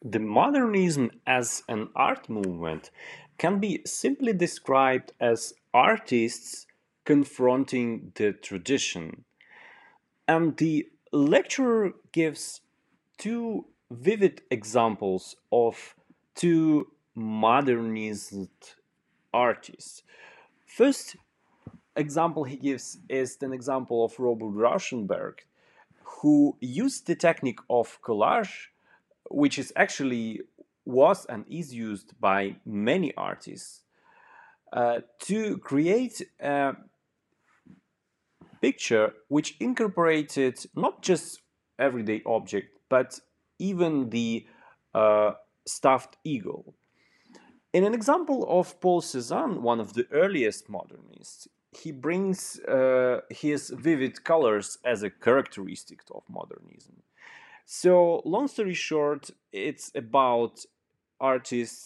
The modernism as an art movement can be simply described as artists confronting the tradition. And the lecturer gives two vivid examples of two modernist artists. First example he gives is an example of Robert Rauschenberg, who used the technique of collage, which is actually was and is used by many artists to create a picture which incorporated not just everyday object but even the uh, stuffed eagle. In an example of Paul Cézanne, one of the earliest modernists, he brings his vivid colors as a characteristic of modernism. So, long story short, it's about artists